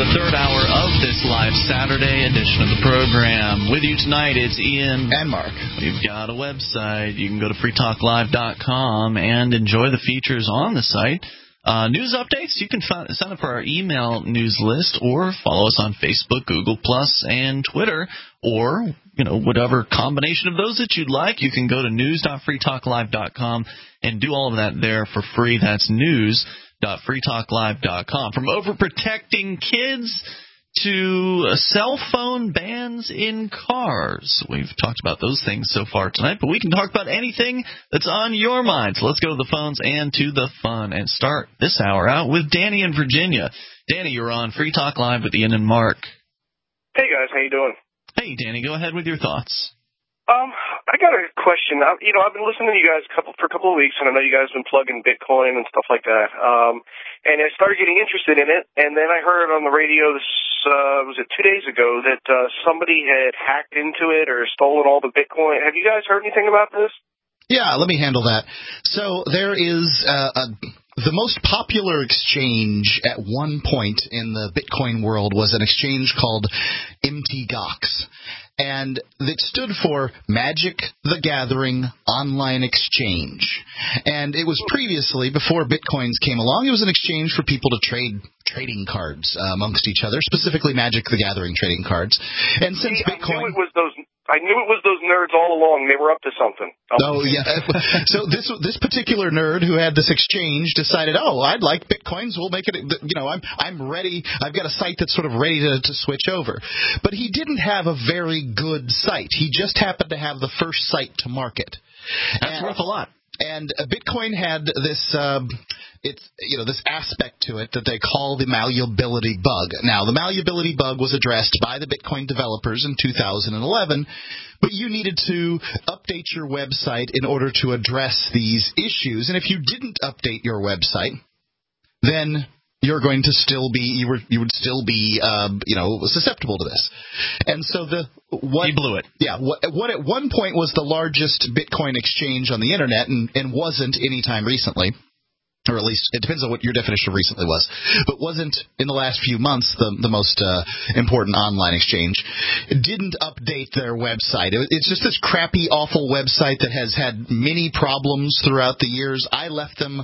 Third hour of this live Saturday edition of the program. With you tonight, it's Ian and Mark. We've got a website. You can go to freetalklive.com and enjoy the features on the site. News updates, you can sign up for our email news list or follow us on Facebook, Google+, and Twitter, or, whatever combination of those that you'd like. You can go to news.freetalklive.com and do all of that there for free. That's news.freetalklive.com. From overprotecting kids to cell phone bans in cars. We've talked about those things so far tonight, but we can talk about anything that's on your mind. So let's go to the phones and to the fun and start this hour out with Danny in Virginia. Danny, you're on Free Talk Live with Ian and Mark. Hey, guys. How you doing? Hey, Danny. Go ahead with your thoughts. I got a question. I've been listening to you guys for a couple of weeks, and I know you guys have been plugging Bitcoin and stuff like that. And I started getting interested in it, and then I heard on the radio, was it 2 days ago, that somebody had hacked into it or stolen all the Bitcoin. Have you guys heard anything about this? Yeah, let me handle that. So there is the most popular exchange at one point in the Bitcoin world was an exchange called MTGOX. And it stood for Magic the Gathering Online Exchange. And it was previously, before Bitcoins came along, it was an exchange for people to trade trading cards amongst each other, specifically Magic the Gathering trading cards. And since Bitcoin... I knew it was those nerds all along. They were up to something. Oh, yeah. So this particular nerd who had this exchange decided, I'd like Bitcoins. We'll make it, I'm ready. I've got a site that's sort of ready to switch over. But he didn't have a very good site. He just happened to have the first site to market. That's worth a lot. And Bitcoin had this... this aspect to it that they call the malleability bug. Now, the malleability bug was addressed by the Bitcoin developers in 2011, but you needed to update your website in order to address these issues. And if you didn't update your website, then you're going to still be you would still be susceptible to this. And so he blew it. Yeah, what at one point was the largest Bitcoin exchange on the internet and wasn't anytime recently. Or at least, it depends on what your definition of recently was, but wasn't in the last few months the most important online exchange. It didn't update their website. It's just this crappy, awful website that has had many problems throughout the years. I left them,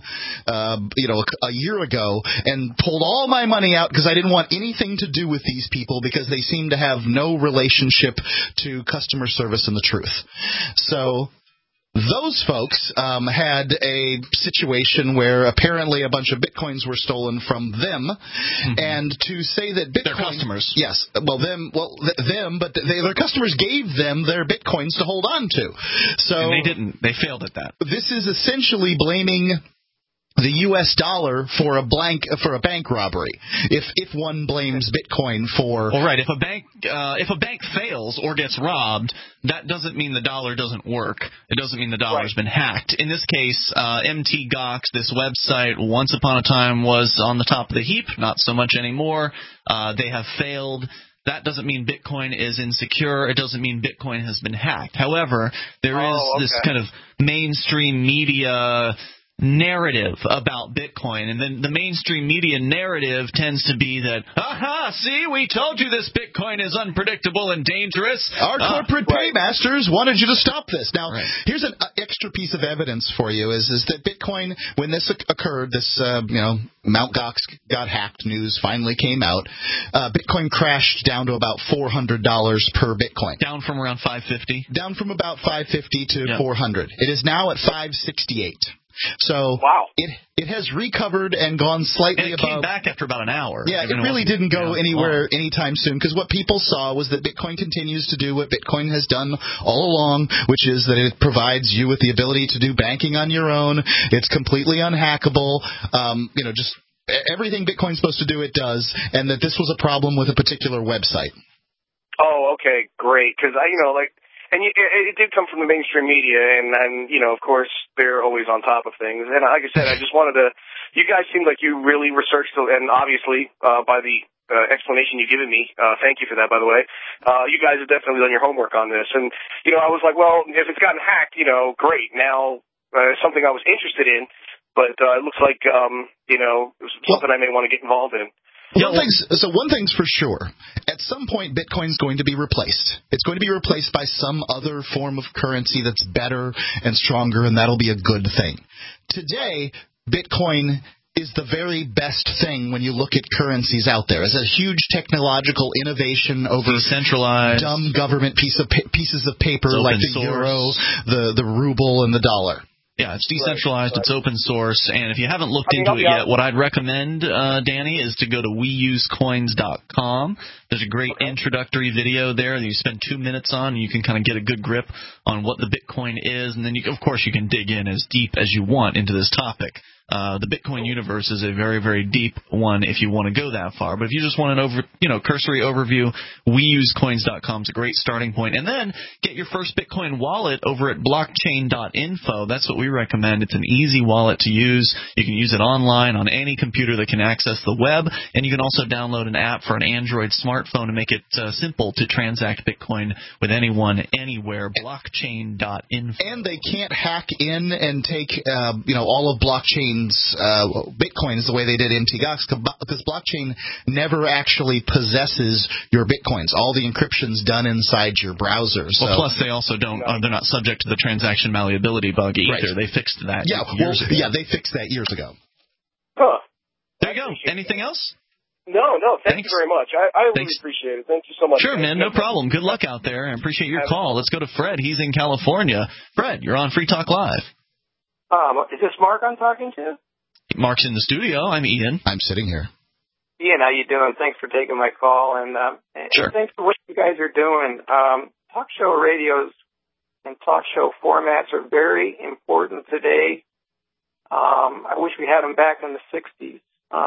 a year ago and pulled all my money out because I didn't want anything to do with these people because they seem to have no relationship to customer service and the truth. So... those folks had a situation where apparently a bunch of Bitcoins were stolen from them, and to say that Bitcoin... Their customers. Yes, but their customers gave them their Bitcoins to hold on to. So and they didn't. They failed at that. This is essentially blaming the U.S. dollar for a bank robbery. If one blames Bitcoin for... Well, right. If a bank fails or gets robbed, that doesn't mean the dollar doesn't work. It doesn't mean the dollar's been hacked. In this case, MTGOX, this website, once upon a time was on the top of the heap. Not so much anymore. They have failed. That doesn't mean Bitcoin is insecure. It doesn't mean Bitcoin has been hacked. However, there is this kind of mainstream media narrative about Bitcoin, and then the mainstream media narrative tends to be that, see, we told you this Bitcoin is unpredictable and dangerous. Our corporate paymasters wanted you to stop this. Now, here's an extra piece of evidence for you, is that Bitcoin, when this occurred, this, Mt. Gox got hacked news finally came out, Bitcoin crashed down to about $400 per Bitcoin. Down from around $550? Down from about $550 to $400. It is now at $568. So it has recovered and gone slightly above. It came back after about an hour. Yeah, it really didn't go anywhere anytime soon, because what people saw was that Bitcoin continues to do what Bitcoin has done all along, which is that it provides you with the ability to do banking on your own. It's completely unhackable. Just everything Bitcoin's supposed to do, it does, and that this was a problem with a particular website. Oh, okay, great. Because and it did come from the mainstream media, and of course, they're always on top of things. And like I said, I just wanted to, you guys seemed like you really researched, and obviously, by the explanation you've given me, thank you for that, by the way, you guys have definitely done your homework on this. And, I was like, well, if it's gotten hacked, great. Now, something I was interested in, but it looks like, something I may want to get involved in. One thing's for sure. At some point, Bitcoin's going to be replaced. It's going to be replaced by some other form of currency that's better and stronger, and that'll be a good thing. Today, Bitcoin is the very best thing when you look at currencies out there. It's a huge technological innovation over decentralized, dumb government pieces of paper like the euro, the ruble, and the dollar. Yeah, it's decentralized, it's open source, and if you haven't looked into it yet, what I'd recommend, Danny, is to go to weusecoins.com. There's a great introductory video there that you spend 2 minutes on, and you can kind of get a good grip on what the Bitcoin is, and then, of course, you can dig in as deep as you want into this topic. The Bitcoin universe is a very, very deep one if you want to go that far. But if you just want an cursory overview, weusecoins.com is a great starting point. And then get your first Bitcoin wallet over at blockchain.info. That's what we recommend. It's an easy wallet to use. You can use it online on any computer that can access the web. And you can also download an app for an Android smartphone to make it simple to transact Bitcoin with anyone, anywhere. Blockchain.info. And they can't hack in and take, all of blockchain Bitcoins the way they did MT Gox, because blockchain never actually possesses your Bitcoins. All the encryption's done inside your browser. So. Well, plus they also don't. They're not subject to the transaction malleability bug either. Right. They fixed that years ago. Yeah, they fixed that years ago. Huh. There you go. Anything else? No. Thank you very much. I really appreciate it. Thank you so much. Sure, man. No problem. Good luck out there. I appreciate your call. Let's go to Fred. He's in California. Fred, you're on Free Talk Live. Is this Mark I'm talking to? Mark's in the studio. I'm Ian. I'm sitting here. Ian, how you doing? Thanks for taking my call, and sure. Thanks for what you guys are doing. Talk show radios and talk show formats are very important today. I wish we had them back in the 60s.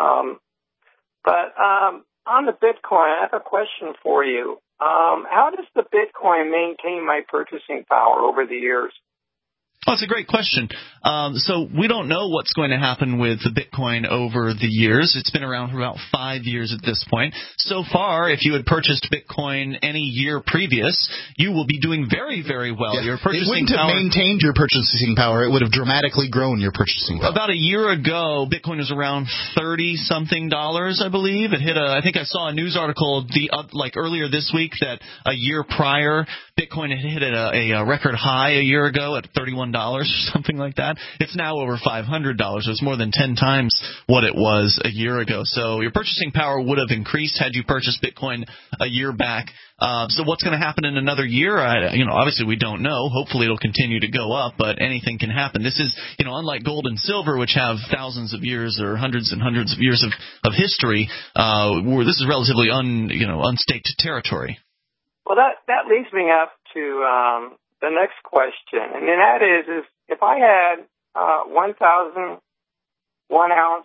But on the Bitcoin, I have a question for you. How does the Bitcoin maintain my purchasing power over the years? Oh, it's a great question. So we don't know what's going to happen with the Bitcoin over the years. It's been around for about 5 years at this point. So far, if you had purchased Bitcoin any year previous, you will be doing very, very well. Yeah. Your purchasing it wouldn't have maintained your purchasing power. It would have dramatically grown your purchasing power. About a year ago, Bitcoin was around $30-something, I believe. It hit I think I saw a news article earlier this week that a year prior, Bitcoin had hit a record high a year ago at $31 or something like that. It's now over $500. So it's more than 10 times what it was a year ago. So your purchasing power would have increased had you purchased Bitcoin a year back. So what's going to happen in another year? Obviously we don't know. Hopefully it'll continue to go up, but anything can happen. This is, unlike gold and silver, which have thousands of years or hundreds and hundreds of years of history, this is relatively unstaked territory. Well, that leads me up to the next question, and then that is if I had 1,000 1-ounce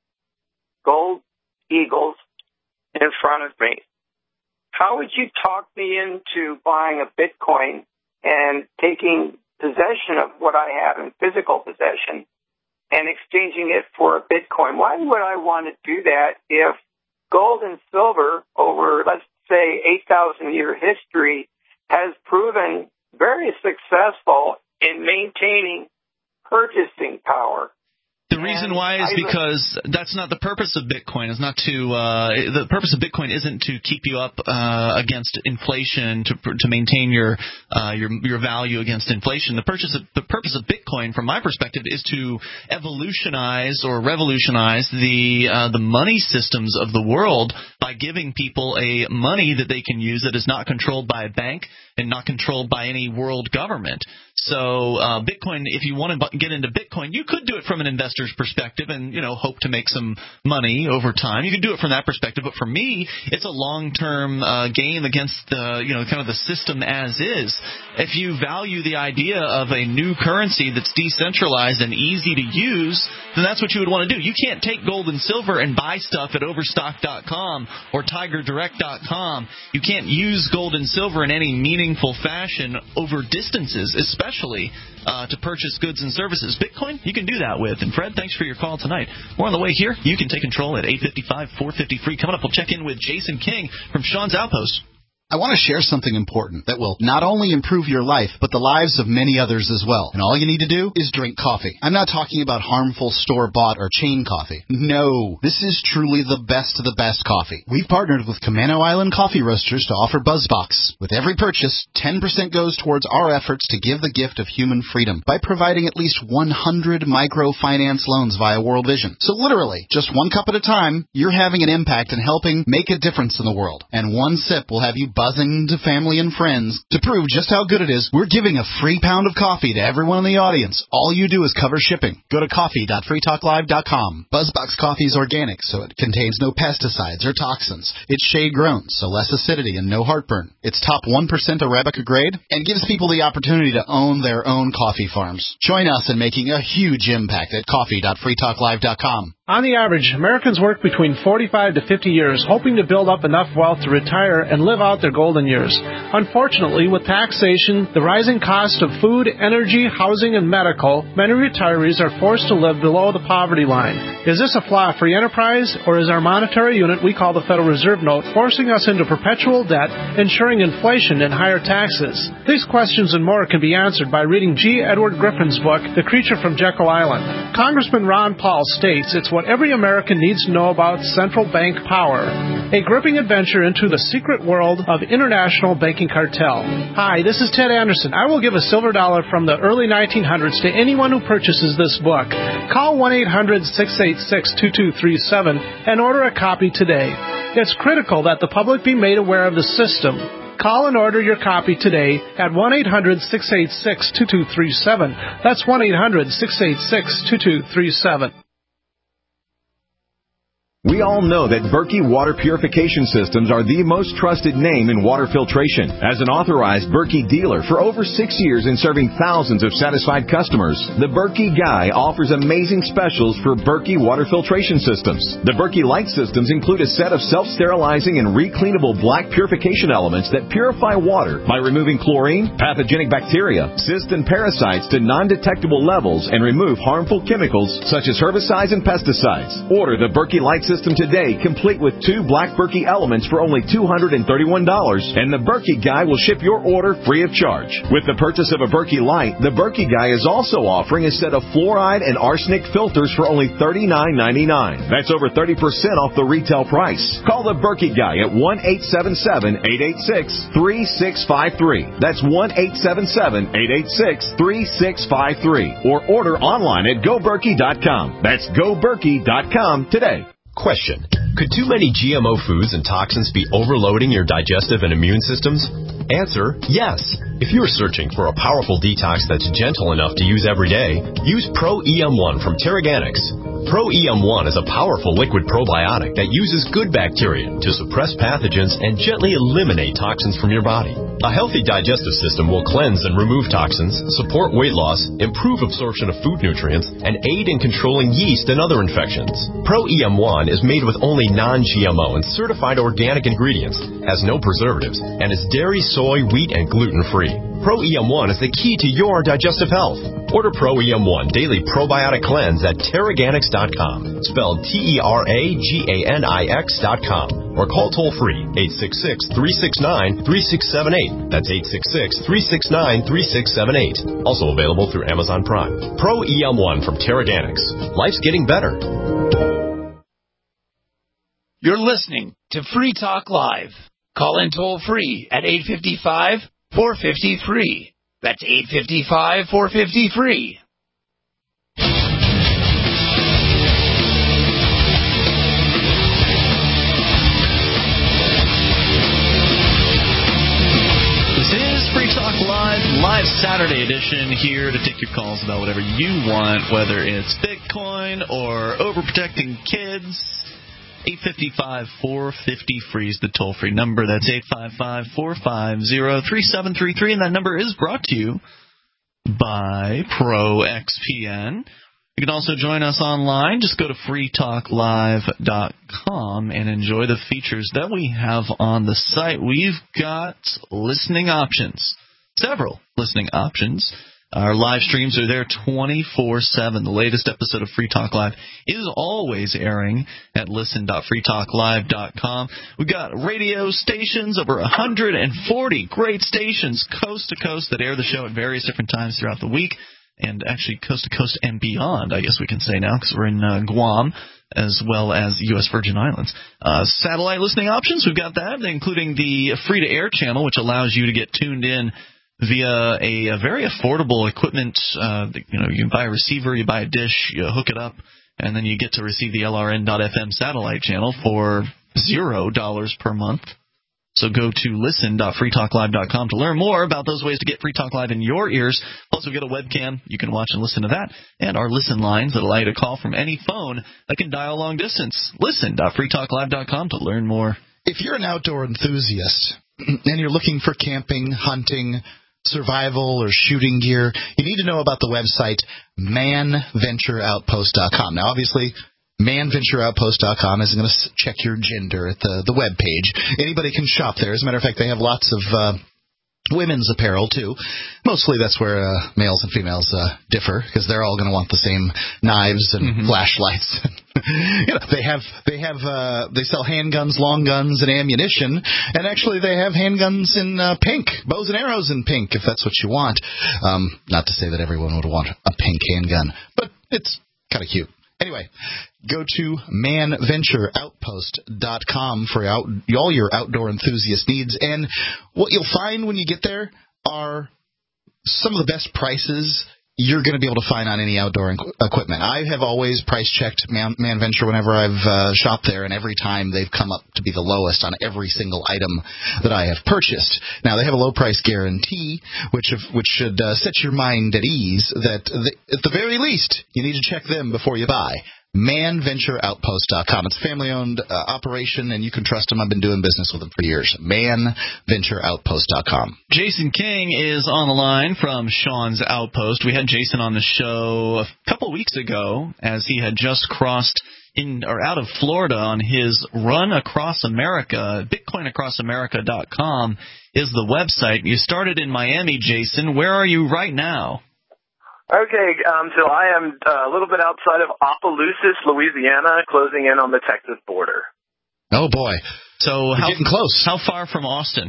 gold eagles in front of me, how would you talk me into buying a Bitcoin and taking possession of what I have in physical possession and exchanging it for a Bitcoin? Why would I want to do that if gold and silver over, let's say, 8,000-year history has proven very successful in maintaining purchasing power? The reason why is because that's not the purpose of Bitcoin. It's not the purpose of Bitcoin isn't to keep you up against inflation, to maintain your value against inflation. The purpose of Bitcoin, from my perspective, is to evolutionize or revolutionize the money systems of the world by giving people a money that they can use that is not controlled by a bank and not controlled by any world government. So Bitcoin, if you want to get into Bitcoin, you could do it from an investor's perspective and, hope to make some money over time. You can do it from that perspective. But for me, it's a long-term game against the, kind of the system as is. If you value the idea of a new currency that's decentralized and easy to use, then that's what you would want to do. You can't take gold and silver and buy stuff at Overstock.com or TigerDirect.com. You can't use gold and silver in any meaningful fashion over distances, especially to purchase goods and services. Bitcoin, you can do that with. And Fred, thanks for your call tonight. More on the way here. You can take control at 855-450-FREE. Coming up, we'll check in with Jason King from Sean's Outpost. I want to share something important that will not only improve your life, but the lives of many others as well. And all you need to do is drink coffee. I'm not talking about harmful store-bought or chain coffee. No, this is truly the best of the best coffee. We've partnered with Camano Island Coffee Roasters to offer BuzzBox. With every purchase, 10% goes towards our efforts to give the gift of human freedom by providing at least 100 microfinance loans via World Vision. So literally, just one cup at a time, you're having an impact and helping make a difference in the world. And one sip will have you buzzing to family and friends. To prove just how good it is, we're giving a free pound of coffee to everyone in the audience. All you do is cover shipping. Go to coffee.freetalklive.com. BuzzBox coffee is organic, so it contains no pesticides or toxins. It's shade-grown, so less acidity and no heartburn. It's top 1% Arabica grade and gives people the opportunity to own their own coffee farms. Join us in making a huge impact at coffee.freetalklive.com. On the average, Americans work between 45 to 50 years, hoping to build up enough wealth to retire and live out their golden years. Unfortunately, with taxation, the rising cost of food, energy, housing, and medical, many retirees are forced to live below the poverty line. Is this a flaw of free enterprise, or is our monetary unit we call the Federal Reserve Note forcing us into perpetual debt, ensuring inflation and higher taxes? These questions and more can be answered by reading G. Edward Griffin's book, The Creature from Jekyll Island. Congressman Ron Paul states it's what every American needs to know about central bank power. A gripping adventure into the secret world of international banking cartel. Hi, this is Ted Anderson. I will give a silver dollar from the early 1900s to anyone who purchases this book. Call 1-800-686-2237 and order a copy today. It's critical that the public be made aware of the system. Call and order your copy today at 1-800-686-2237. That's 1-800-686-2237. We all know that Berkey Water Purification Systems are the most trusted name in water filtration. As an authorized Berkey dealer for over 6 years and serving thousands of satisfied customers, the Berkey Guy offers amazing specials for Berkey Water Filtration Systems. The Berkey Light Systems include a set of self-sterilizing and recleanable black purification elements that purify water by removing chlorine, pathogenic bacteria, cysts, and parasites to non-detectable levels and remove harmful chemicals such as herbicides and pesticides. Order the Berkey Light System today, complete with 2 black Berkey elements for only $231, and the Berkey Guy will ship your order free of charge. With the purchase of a Berkey Light, the Berkey Guy is also offering a set of fluoride and arsenic filters for only $39.99. That's over 30% off the retail price. Call the Berkey Guy at 1-877-886-3653. That's 1-877-886-3653. Or order online at GoBerkey.com. That's GoBerkey.com today. Question: could too many GMO foods and toxins be overloading your digestive and immune systems? Answer: yes. If you're searching for a powerful detox that's gentle enough to use every day, use Pro-EM1 from Teraganix. Pro-EM1 is a powerful liquid probiotic that uses good bacteria to suppress pathogens and gently eliminate toxins from your body. A healthy digestive system will cleanse and remove toxins, support weight loss, improve absorption of food nutrients, and aid in controlling yeast and other infections. Pro-EM1 is made with only non-GMO and certified organic ingredients, has no preservatives, and is dairy, soy, wheat, and gluten-free. Pro-EM1 is the key to your digestive health. Order Pro-EM1 Daily Probiotic Cleanse at Teraganix.com, spelled Teraganix.com, or call toll-free 866-369-3678. That's 866-369-3678. Also available through Amazon Prime. Pro-EM1 from Teraganix. Life's getting better. You're listening to Free Talk Live. Call in toll-free at 855-450-FREE. That's 855-450-FREE. This is Free Talk Live Saturday edition, here to take your calls about whatever you want, whether it's Bitcoin or overprotecting kids. 855-450-FREE is the toll-free number. That's 855-450-3733, and that number is brought to you by ProXPN. You can also join us online. Just go to freetalklive.com and enjoy the features that we have on the site. We've got listening options, several listening options. Our live streams are there 24/7. The latest episode of Free Talk Live is always airing at listen.freetalklive.com. We've got radio stations, over 140 great stations coast to coast that air the show at various different times throughout the week, and actually coast to coast and beyond, I guess we can say now, because we're in Guam as well as the U.S. Virgin Islands. Satellite listening options, we've got that, including the free-to-air channel, which allows you to get tuned in via a very affordable equipment. You can buy a receiver, you buy a dish, you hook it up, and then you get to receive the LRN.FM satellite channel for $0 per month. So go to listen.freetalklive.com to learn more about those ways to get Free Talk Live in your ears. Plus, we've got a webcam. You can watch and listen to that. And our listen lines that allow you to call from any phone that can dial long distance. Listen.freetalklive.com to learn more. If you're an outdoor enthusiast and you're looking for camping, hunting, survival, or shooting gear, you need to know about the website manventureoutpost.com. Now, obviously, manventureoutpost.com isn't going to check your gender at the web page. Anybody can shop there. As a matter of fact, they have lots of women's apparel, too. Mostly that's where males and females differ, because they're all going to want the same knives and flashlights. They sell handguns, long guns, and ammunition, and actually they have handguns in pink, bows and arrows in pink, if that's what you want. Not to say that everyone would want a pink handgun, but it's kind of cute. Anyway, go to manventureoutpost.com for all your outdoor enthusiast needs. And what you'll find when you get there are some of the best prices you're going to be able to find on any outdoor equipment. I have always price-checked ManVenture whenever I've shopped there, and every time they've come up to be the lowest on every single item that I have purchased. Now, they have a low-price guarantee, which should set your mind at ease that at the very least, you need to check them before you buy. manventureoutpost.com. It's a family-owned operation, and you can trust them. I've been doing business with them for years. manventureoutpost.com. Jason King is on the line from Sean's Outpost. We had Jason on the show a couple weeks ago as he had just crossed out of Florida on his Run Across America. BitcoinAcrossAmerica.com is the website. You started in Miami, Jason. Where are you right now? Okay, so I am a little bit outside of Opelousas, Louisiana, closing in on the Texas border. Oh, boy. So we're getting close. How far from Austin?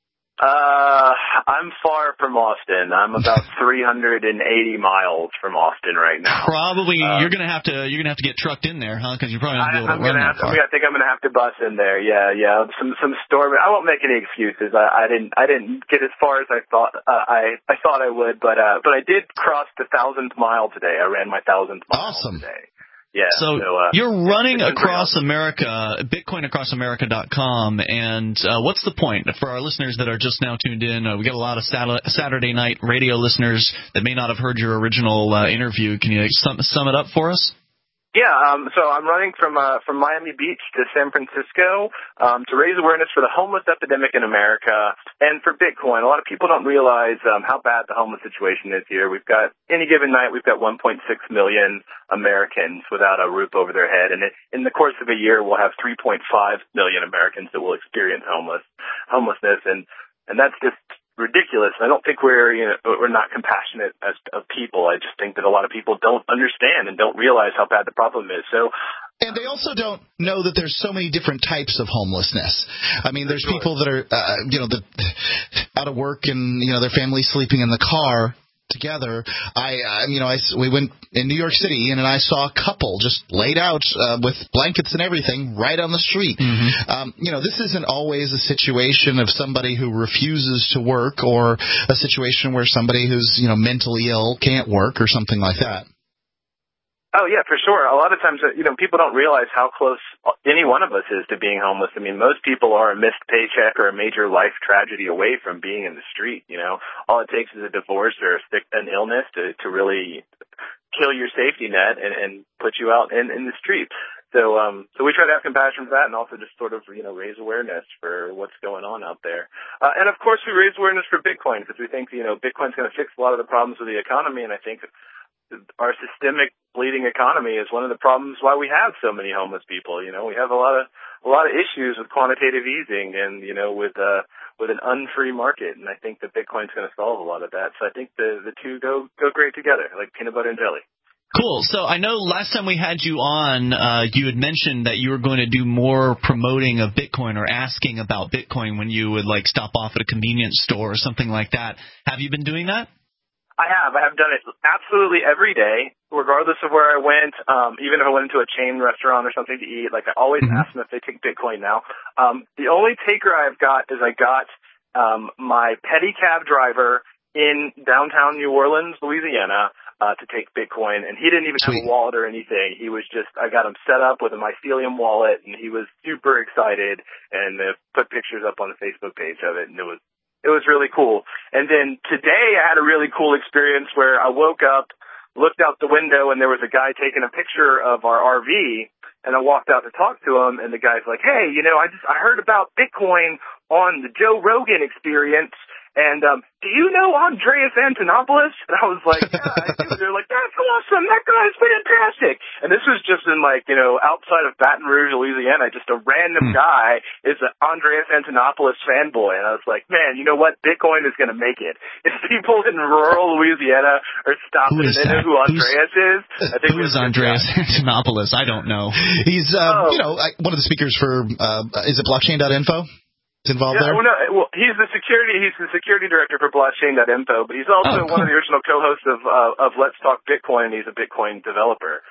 I'm far from Austin. I'm about 380 miles from Austin right now. Probably you're gonna have to get trucked in there, huh? Because you're probably not going to be able to run that far. I think I'm gonna have to bus in there. Yeah. Some storm. I won't make any excuses. I didn't get as far as I thought I would, but I did cross the 1,000th mile today. I ran my 1,000th mile today. Yeah. So you're running across America, BitcoinAcrossAmerica.com, and what's the point? For our listeners that are just now tuned in, we got a lot of Saturday night radio listeners that may not have heard your original interview. Can you sum it up for us? Yeah, so I'm running from Miami Beach to San Francisco to raise awareness for the homeless epidemic in America and for Bitcoin. A lot of people don't realize how bad the homeless situation is here. We've got, any given night, we've got 1.6 million Americans without a roof over their head, and in the course of a year, we'll have 3.5 million Americans that will experience homelessness, and that's just ridiculous. I don't think we're not compassionate as of people. I just think that a lot of people don't understand and don't realize how bad the problem is. And they also don't know that there's so many different types of homelessness. I mean, there's people that are out of work and their family sleeping in the car together. We went in New York City and I saw a couple just laid out with blankets and everything right on the street. This isn't always a situation of somebody who refuses to work or a situation where somebody who's mentally ill can't work or something like that. Oh, yeah, for sure. A lot of times, people don't realize how close any one of us is to being homeless. I mean, most people are a missed paycheck or a major life tragedy away from being in the street, All it takes is a divorce or an illness to really kill your safety net and put you out in the street. So we try to have compassion for that and also just sort of, raise awareness for what's going on out there. And of course we raise awareness for Bitcoin because we think, Bitcoin's going to fix a lot of the problems with the economy. And I think our systemic bleeding economy is one of the problems why we have so many homeless people. You know, we have a lot of issues with quantitative easing and, you know, with an unfree market. And I think that Bitcoin's going to solve a lot of that. So I think the two go great together, like peanut butter and jelly. Cool. So I know last time we had you on, you had mentioned that you were going to do more promoting of Bitcoin or asking about Bitcoin when you would like stop off at a convenience store or something like that. Have you been doing that? I have done it absolutely every day, regardless of where I went. Even if I went into a chain restaurant or something to eat, like I always ask them if they take Bitcoin now. The only taker I've got is I got my pedicab driver in downtown New Orleans, Louisiana, to take Bitcoin, and he didn't even have a wallet or anything. He was just, I got him set up with a Mycelium wallet, and he was super excited, and put pictures up on the Facebook page of it, and it was really cool. And then today I had a really cool experience where I woke up, looked out the window, and there was a guy taking a picture of our RV, and I walked out to talk to him, and the guy's like, hey, you know, I heard about Bitcoin on the Joe Rogan Experience, and do you know Andreas Antonopoulos? And I was like, yeah, I do. They're like, that's awesome. That guy's fantastic. And this was just in, like, you know, outside of Baton Rouge, Louisiana. Just a random guy is an Andreas Antonopoulos fanboy. And I was like, man, you know what? Bitcoin is going to make it. If people in rural Louisiana are stopping and they know who Andreas is, I think who is Andreas Antonopoulos? I don't know. He's, you know, one of the speakers for, is it blockchain.info? Involved there? Well, he's the security director for blockchain.info, but he's also one of the original co-hosts of Let's Talk Bitcoin, and he's a Bitcoin developer.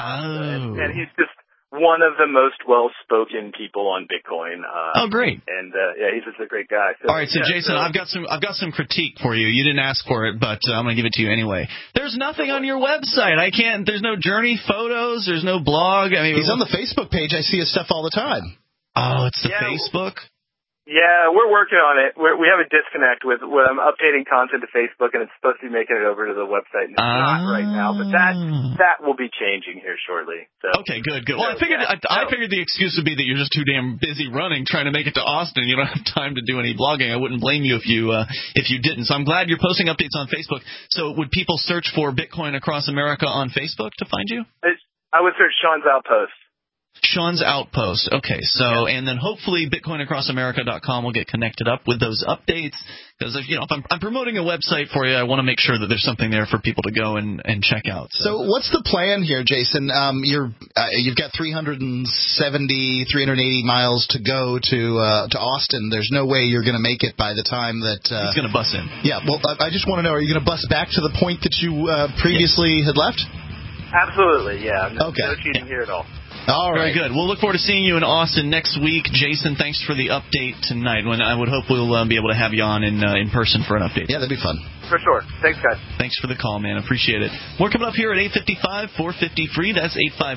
And he's just one of the most well-spoken people on Bitcoin. Great. And yeah, he's just a great guy. So, all right, so yeah, Jason, I've got some critique for you. You didn't ask for it, but I'm going to give it to you anyway. There's nothing on your website. There's no journey photos. There's no blog. I mean, he's on the Facebook page. I see his stuff all the time. Oh, it's the Facebook? Yeah, we're working on it. We have a disconnect with when I'm updating content to Facebook, and it's supposed to be making it over to the website, and it's not right now. But that will be changing here shortly. So. Okay, good. Well, I figured the excuse would be that you're just too damn busy running, trying to make it to Austin. You don't have time to do any blogging. I wouldn't blame you if you didn't. So I'm glad you're posting updates on Facebook. So would people search for Bitcoin Across America on Facebook to find you? I would search Sean's Outpost. Sean's Outpost. Okay, so and then hopefully BitcoinAcrossAmerica.com will get connected up with those updates, because if I'm promoting a website for you, I want to make sure that there's something there for people to go and check out. So what's the plan here, Jason? You've got 380 miles to go to Austin. There's no way you're going to make it by the time that he's going to bus in. Yeah. Well, I just want to know: are you going to bus back to the point that you previously had left? Absolutely. Yeah. No cheating here at all. All right. Very good. We'll look forward to seeing you in Austin next week. Jason, thanks for the update tonight. When I would hope we'll be able to have you on in person for an update. Yeah, that'd be fun. For sure. Thanks, guys. Thanks for the call, man. Appreciate it. More coming up here at 855-450-FREE. That's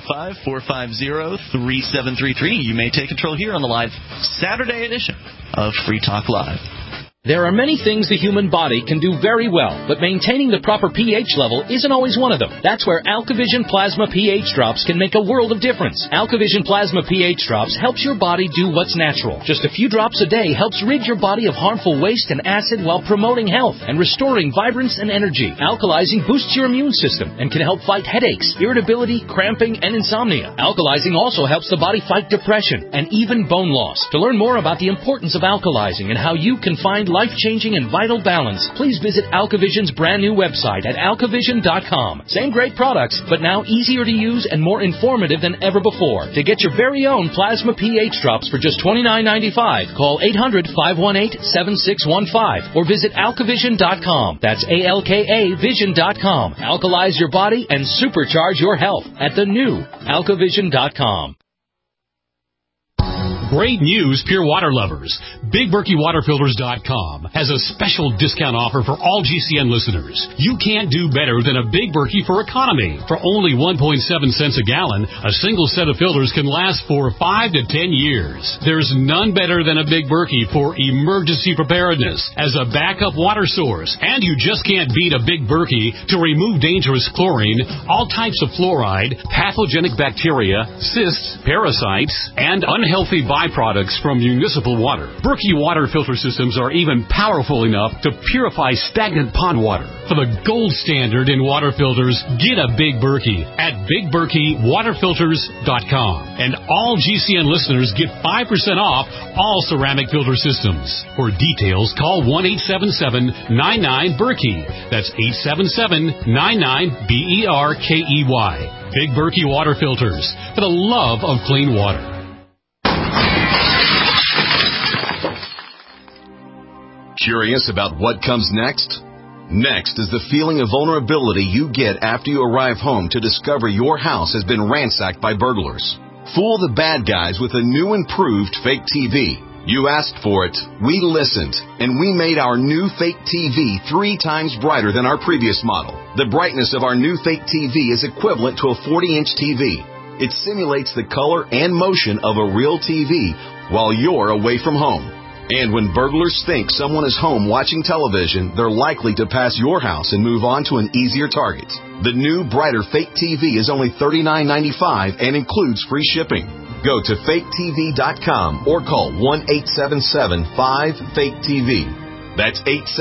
855-450-3733. You may take control here on the live Saturday edition of Free Talk Live. There are many things the human body can do very well, but maintaining the proper pH level isn't always one of them. That's where AlkaVision Plasma pH Drops can make a world of difference. AlkaVision Plasma pH Drops helps your body do what's natural. Just a few drops a day helps rid your body of harmful waste and acid while promoting health and restoring vibrance and energy. Alkalizing boosts your immune system and can help fight headaches, irritability, cramping, and insomnia. Alkalizing also helps the body fight depression and even bone loss. To learn more about the importance of alkalizing and how you can find life-changing and vital balance, please visit AlkaVision's brand new website at alkavision.com. Same great products, but now easier to use and more informative than ever before. To get your very own Plasma pH Drops for just $29.95, call 800-518-7615 or visit alkavision.com. That's ALKA Vision.com. Alkalize your body and supercharge your health at the new alkavision.com. Great news, pure water lovers. BigBerkeyWaterFilters.com has a special discount offer for all GCN listeners. You can't do better than a Big Berkey for economy. For only 1.7 cents a gallon, a single set of filters can last for 5 to 10 years. There's none better than a Big Berkey for emergency preparedness as a backup water source. And you just can't beat a Big Berkey to remove dangerous chlorine, all types of fluoride, pathogenic bacteria, cysts, parasites, and unhealthy byproducts from municipal water. Berkey water filter systems are even powerful enough to purify stagnant pond water. For the gold standard in water filters, get a Big Berkey at BigBerkeyWaterFilters.com. And all GCN listeners get 5% off all ceramic filter systems. For details, call 1-877-99-BERKEY. That's 877-99-BERKEY. Big Berkey Water Filters, for the love of clean water. Curious about what comes next? Next is the feeling of vulnerability you get after you arrive home to discover your house has been ransacked by burglars. Fool the bad guys with a new improved fake TV. You asked for it, we listened, and we made our new fake TV 3 times brighter than our previous model. The brightness of our new fake TV is equivalent to a 40-inch TV. It simulates the color and motion of a real TV while you're away from home. And when burglars think someone is home watching television, they're likely to pass your house and move on to an easier target. The new, brighter fake TV is only $39.95 and includes free shipping. Go to faketv.com or call 1-877-5-FAKE-TV. That's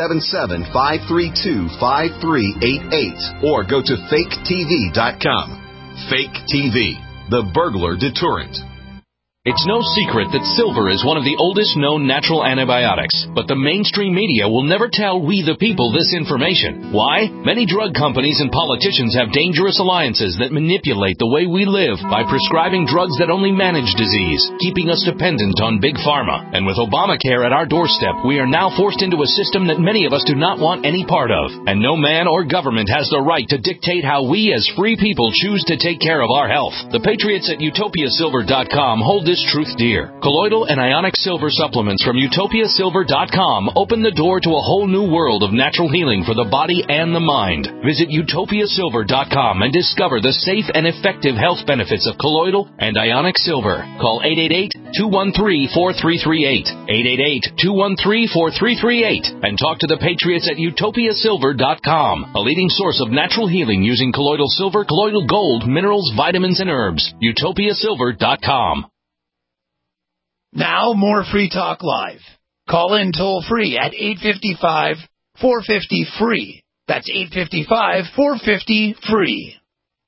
877-532-5388 or go to faketv.com. Fake TV, the burglar deterrent. It's no secret that silver is one of the oldest known natural antibiotics, but the mainstream media will never tell we the people this information. Why? Many drug companies and politicians have dangerous alliances that manipulate the way we live by prescribing drugs that only manage disease, keeping us dependent on big pharma. And with Obamacare at our doorstep, we are now forced into a system that many of us do not want any part of. And no man or government has the right to dictate how we as free people choose to take care of our health. The patriots at UtopiaSilver.com hold this truth dear. Colloidal and ionic silver supplements from UtopiaSilver.com open the door to a whole new world of natural healing for the body and the mind. Visit UtopiaSilver.com and discover the safe and effective health benefits of colloidal and ionic silver. Call 888-213-4338. 888-213-4338 and talk to the patriots at UtopiaSilver.com, a leading source of natural healing using colloidal silver, colloidal gold, minerals, vitamins, and herbs. UtopiaSilver.com. Now, more Free Talk Live. Call in toll-free at 855-450-FREE. That's 855-450-FREE.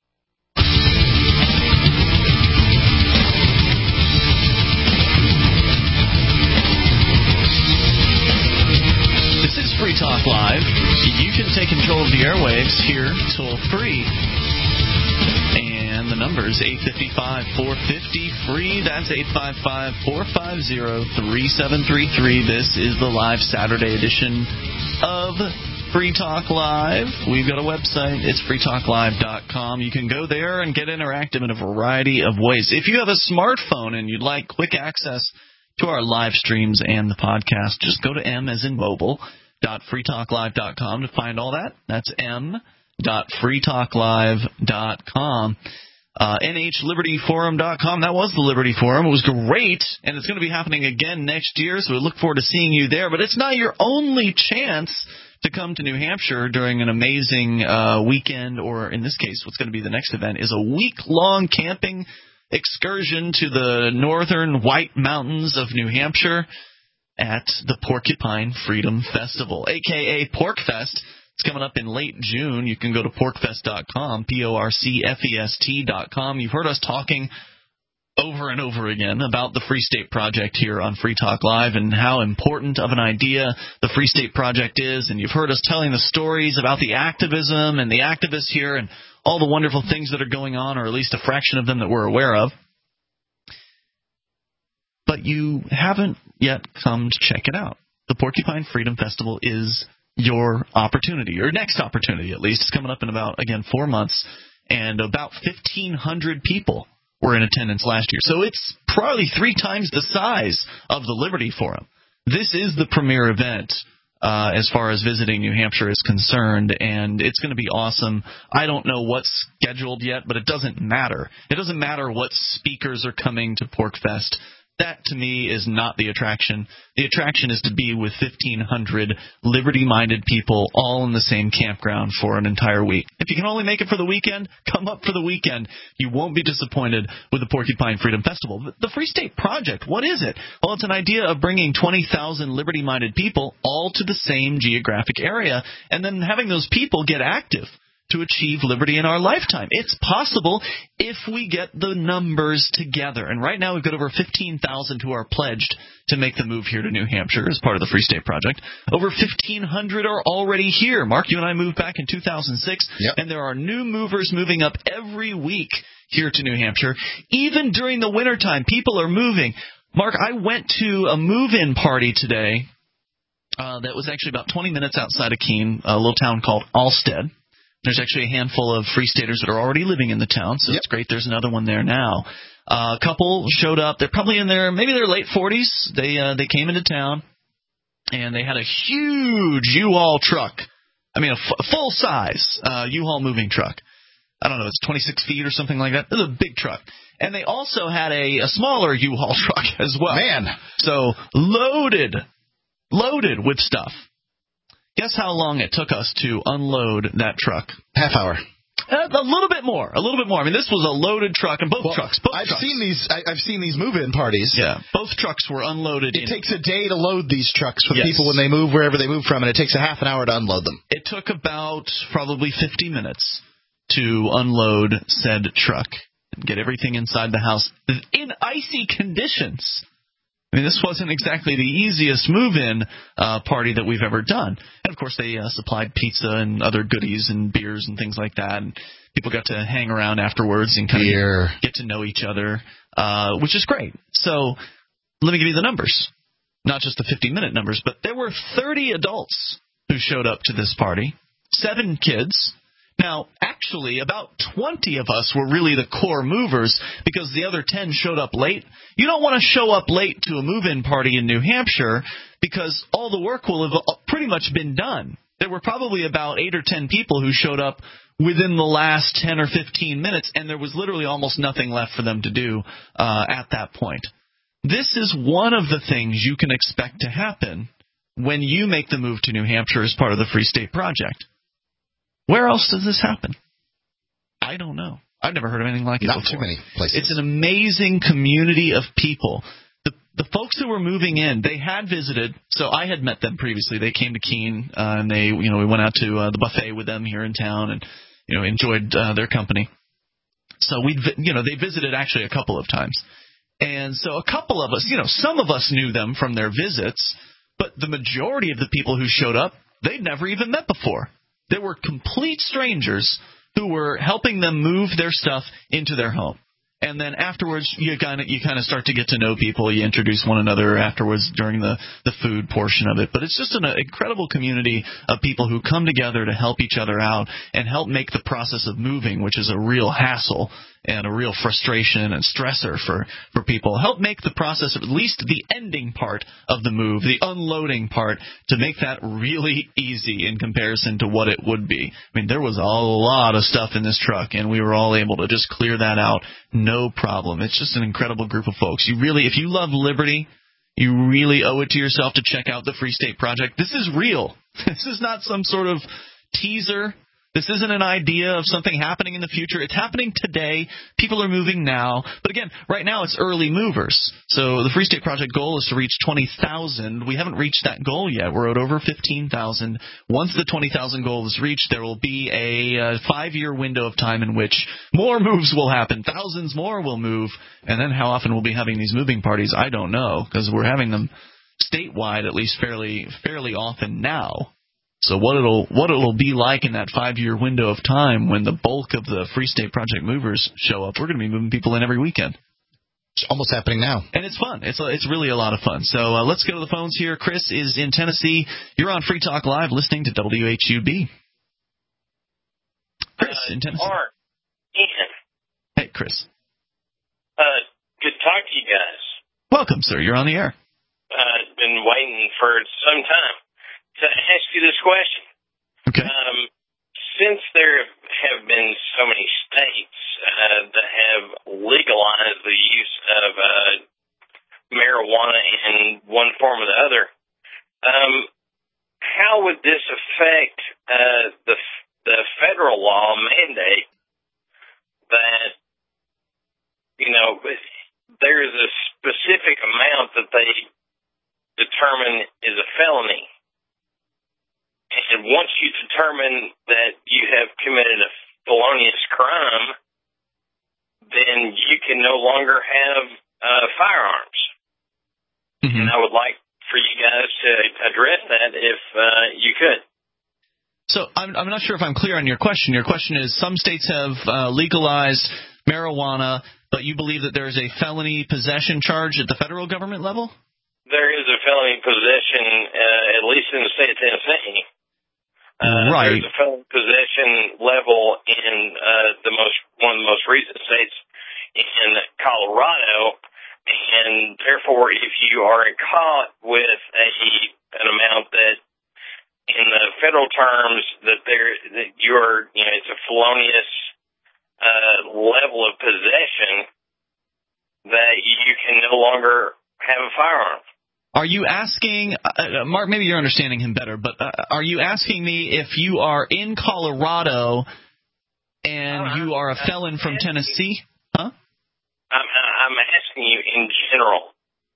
This is Free Talk Live. You can take control of the airwaves here toll-free. And the number is 855-450-FREE. That's 855-450-3733. This is the live Saturday edition of Free Talk Live. We've got a website. It's freetalklive.com. You can go there and get interactive in a variety of ways. If you have a smartphone and you'd like quick access to our live streams and the podcast, just go to M as in mobile.freetalklive.com to find all that. That's m.freetalklive.com. NHLibertyForum.com. That was the Liberty Forum. It was great, and it's going to be happening again next year, so we look forward to seeing you there. But it's not your only chance to come to New Hampshire during an amazing weekend, or in this case, what's going to be the next event is a week-long camping excursion to the northern White Mountains of New Hampshire at the Porcupine Freedom Festival, a.k.a. PorcFest. It's coming up in late June. You can go to porcfest.com, PORCFEST.com. You've heard us talking over and over again about the Free State Project here on Free Talk Live and how important of an idea the Free State Project is. And you've heard us telling the stories about the activism and the activists here and all the wonderful things that are going on, or at least a fraction of them that we're aware of. But you haven't yet come to check it out. The Porcupine Freedom Festival is your opportunity, your next opportunity at least. It's coming up in about, again, 4 months, and about 1,500 people were in attendance last year. So it's probably 3 times the size of the Liberty Forum. This is the premier event as far as visiting New Hampshire is concerned, and it's going to be awesome. I don't know what's scheduled yet, but it doesn't matter. It doesn't matter what speakers are coming to PorcFest. That, to me, is not the attraction. The attraction is to be with 1,500 liberty-minded people all in the same campground for an entire week. If If you can only make it for the weekend, come up for the weekend. You won't be disappointed with the Porcupine Freedom Festival. The Free State Project, what is it? Well, it's an idea of bringing 20,000 liberty-minded people all to the same geographic area and then having those people get active to achieve liberty in our lifetime. It's possible if we get the numbers together. And right now we've got over 15,000 who are pledged to make the move here to New Hampshire as part of the Free State Project. Over 1,500 are already here. Mark, you and I moved back in 2006, and there are new movers moving up every week here to New Hampshire. Even during the wintertime, people are moving. Mark, I went to a move-in party today that was actually about 20 minutes outside of Keene, a little town called Alstead. There's actually a handful of Free Staters that are already living in the town, so it's great. There's another one there now. A couple showed up. They're probably in maybe their late 40s. They came into town, and they had a huge U-Haul truck. I mean, a full-size U-Haul moving truck. I don't know, it's 26 feet or something like that. It was a big truck. And they also had a smaller U-Haul truck as well. Man. So loaded with stuff. Guess how long it took us to unload that truck? Half hour. A little bit more. I mean, this was a loaded truck, and both trucks. I've seen these move-in parties. Yeah, both trucks were unloaded. It takes a day to load these trucks for people when they move wherever they move from, and it takes a half an hour to unload them. It took about probably 50 minutes to unload said truck and get everything inside the house in icy conditions. I mean, this wasn't exactly the easiest move-in party that we've ever done. And, of course, they supplied pizza and other goodies and beers and things like that. And people got to hang around afterwards and kind of get to know each other, which is great. So let me give you the numbers, not just the 50-minute numbers, but there were 30 adults who showed up to this party, 7 kids. Now, actually, about 20 of us were really the core movers because the other 10 showed up late. You don't want to show up late to a move-in party in New Hampshire because all the work will have pretty much been done. There were probably about 8 or 10 people who showed up within the last 10 or 15 minutes, and there was literally almost nothing left for them to do at that point. This is one of the things you can expect to happen when you make the move to New Hampshire as part of the Free State Project. Where else does this happen? I don't know. I've never heard of anything like it before. Not too many places. It's an amazing community of people. The folks who were moving in, they had visited. So I had met them previously. They came to Keene, and we went out to the buffet with them here in town, and enjoyed their company. So they visited actually a couple of times, and so a couple of us, some of us knew them from their visits, but the majority of the people who showed up, they'd never even met before. There were complete strangers who were helping them move their stuff into their home. And then afterwards, you kind of start to get to know people. You introduce one another afterwards during the food portion of it. But it's just an incredible community of people who come together to help each other out and help make the process of moving, which is a real hassle and a real frustration and stressor for people, help make the process of at least the ending part of the move, the unloading part, to make that really easy in comparison to what it would be. I mean, there was a lot of stuff in this truck, and we were all able to just clear that out. No problem. It's just an incredible group of folks. If you love liberty, you really owe it to yourself to check out the Free State Project. This is real. This is not some sort of teaser. This isn't an idea of something happening in the future. It's happening today. People are moving now. But again, right now it's early movers. So the Free State Project goal is to reach 20,000. We haven't reached that goal yet. We're at over 15,000. Once the 20,000 goal is reached, there will be a 5-year window of time in which more moves will happen. Thousands more will move. And then how often we'll be having these moving parties, I don't know, because we're having them statewide at least fairly often now. So what it'll be like in that 5-year window of time when the bulk of the Free State Project movers show up, we're going to be moving people in every weekend. It's almost happening now. And it's fun. It's really a lot of fun. So let's go to the phones here. Chris is in Tennessee. You're on Free Talk Live listening to WHUB. Chris in Tennessee. Mark, Ian. Hey, Chris. Good to talk to you guys. Welcome, sir. You're on the air. I've been waiting for some time to ask you this question. Okay. Since there have been so many states that have legalized the use of marijuana in one form or the other, how would this affect the the federal law mandate that, there is a specific amount that they determine is a felony. And once you determine that you have committed a felonious crime, then you can no longer have firearms. Mm-hmm. And I would like for you guys to address that if you could. So I'm not sure if I'm clear on your question. Your question is some states have legalized marijuana, but you believe that there is a felony possession charge at the federal government level? There is a felony possession, at least in the state of Tennessee. Right. There's a felony possession level in one of the most recent states in Colorado, and therefore, if you are caught with an amount that, in the federal terms, it's a felonious level of possession, that you can no longer have a firearm. Are you asking, Mark, maybe you're understanding him better, but are you asking me if you are in Colorado and you are a felon from Tennessee? Huh? I'm asking you in general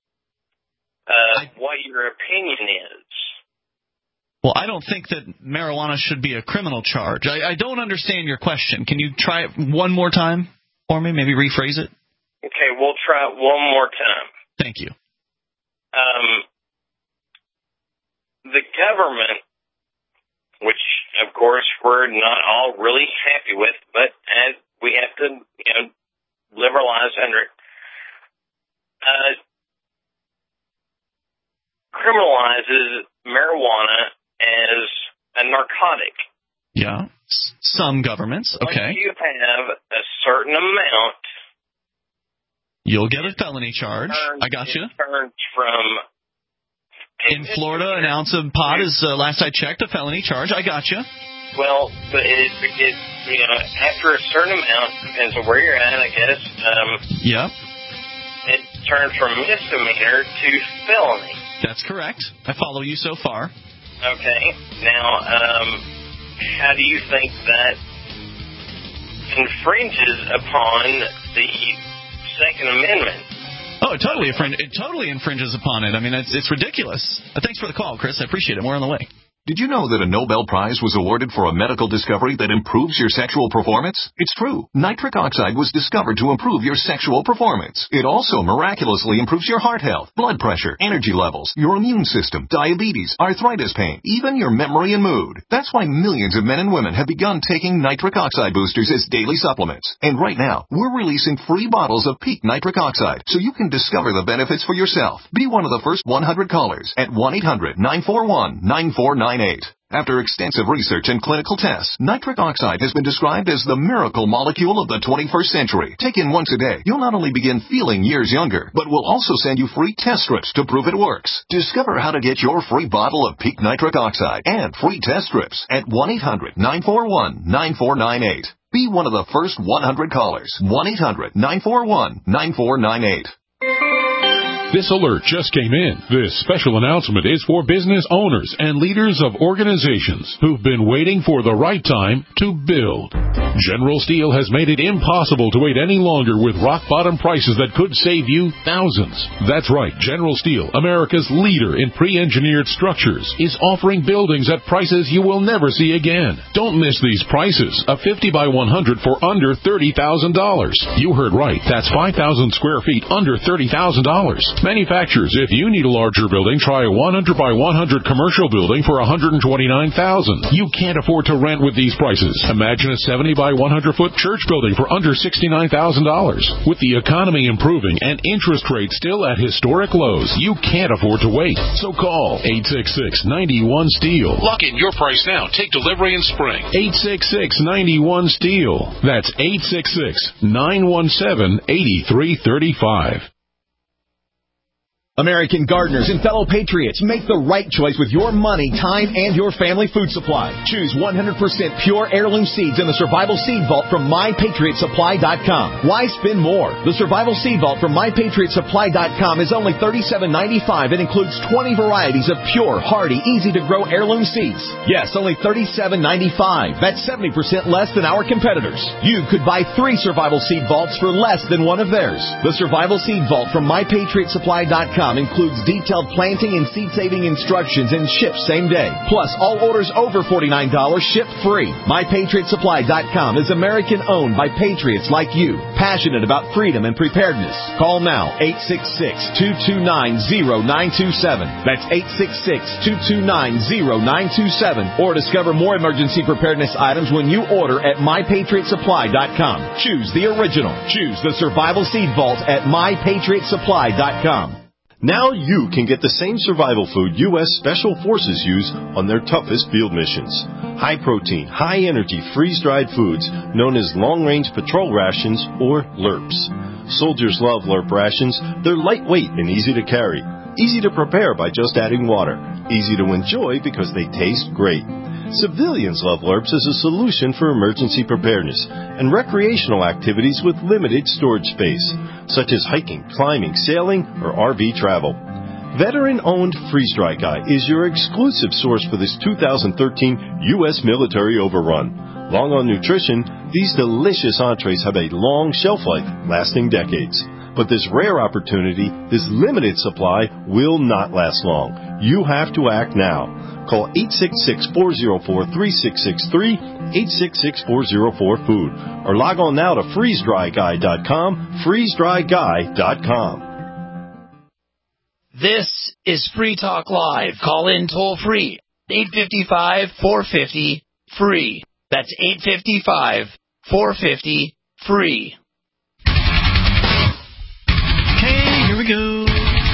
what your opinion is. Well, I don't think that marijuana should be a criminal charge. I don't understand your question. Can you try it one more time for me? Maybe rephrase it? Okay, we'll try it one more time. Thank you. The government, which, of course, we're not all really happy with, but as we have to, liberalize under it, criminalizes marijuana as a narcotic. Yeah, some governments, okay. When you have a certain amount, you'll get a felony charge. I got you. In Florida, an ounce of pot is, last I checked, a felony charge. I got you. Well, but it after a certain amount, depends on where you're at, I guess. Yeah. It turns from misdemeanor to felony. That's correct. I follow you so far. Okay. Now, how do you think that infringes upon the Second Amendment? Oh, it totally infringes upon it. I mean, it's ridiculous. Thanks for the call, Chris. I appreciate it. More on the way. Did you know that a Nobel Prize was awarded for a medical discovery that improves your sexual performance? It's true. Nitric oxide was discovered to improve your sexual performance. It also miraculously improves your heart health, blood pressure, energy levels, your immune system, diabetes, arthritis pain, even your memory and mood. That's why millions of men and women have begun taking nitric oxide boosters as daily supplements. And right now, we're releasing free bottles of Peak Nitric Oxide so you can discover the benefits for yourself. Be one of the first 100 callers at 1-800-941-9498. After extensive research and clinical tests, nitric oxide has been described as the miracle molecule of the 21st century. Taken once a day, you'll not only begin feeling years younger, but we'll also send you free test strips to prove it works. Discover how to get your free bottle of Peak Nitric Oxide and free test strips at 1-800-941-9498. Be one of the first 100 callers. 1-800-941-9498. This alert just came in. This special announcement is for business owners and leaders of organizations who've been waiting for the right time to build. General Steel has made it impossible to wait any longer with rock-bottom prices that could save you thousands. That's right. General Steel, America's leader in pre-engineered structures, is offering buildings at prices you will never see again. Don't miss these prices. A 50 by 100 for under $30,000. You heard right. That's 5,000 square feet under $30,000. Manufacturers, if you need a larger building, try a 100 by 100 commercial building for $129,000. You can't afford to rent with these prices. Imagine a 70 by 100 foot church building for under $69,000. With the economy improving and interest rates still at historic lows, you can't afford to wait. So call 866-91-STEEL. Lock in your price now. Take delivery in spring. 866-91-STEEL. That's 866-917-8335. American gardeners and fellow patriots, make the right choice with your money, time, and your family food supply. Choose 100% pure heirloom seeds in the Survival Seed Vault from MyPatriotSupply.com. Why spend more? The Survival Seed Vault from MyPatriotSupply.com is only $37.95 and includes 20 varieties of pure, hardy, easy-to-grow heirloom seeds. Yes, only $37.95. That's 70% less than our competitors. You could buy 3 Survival Seed Vaults for less than one of theirs. The Survival Seed Vault from MyPatriotSupply.com includes detailed planting and seed-saving instructions and ships same day. Plus, all orders over $49 ship free. MyPatriotSupply.com is American-owned by patriots like you, passionate about freedom and preparedness. Call now, 866-229-0927. That's 866-229-0927. Or discover more emergency preparedness items when you order at MyPatriotSupply.com. Choose the original. Choose the Survival Seed Vault at MyPatriotSupply.com. Now you can get the same survival food U.S. Special Forces use on their toughest field missions. High-protein, high-energy, freeze-dried foods known as long-range patrol rations, or LRPs. Soldiers love LRP rations. They're lightweight and easy to carry. Easy to prepare by just adding water. Easy to enjoy because they taste great. Civilians love LRPs as a solution for emergency preparedness and recreational activities with limited storage space, such as hiking, climbing, sailing, or RV travel. Veteran-owned Freeze Dry Guy is your exclusive source for this 2013 U.S. military overrun. Long on nutrition, these delicious entrees have a long shelf life, lasting decades. But this rare opportunity, this limited supply, will not last long. You have to act now. Call 866-404-3663, 866-404-FOOD, or log on now to freezedryguy.com, freezedryguy.com. This is Free Talk Live. Call in toll free, 855-450-FREE. That's 855-450-FREE. Okay, here we go.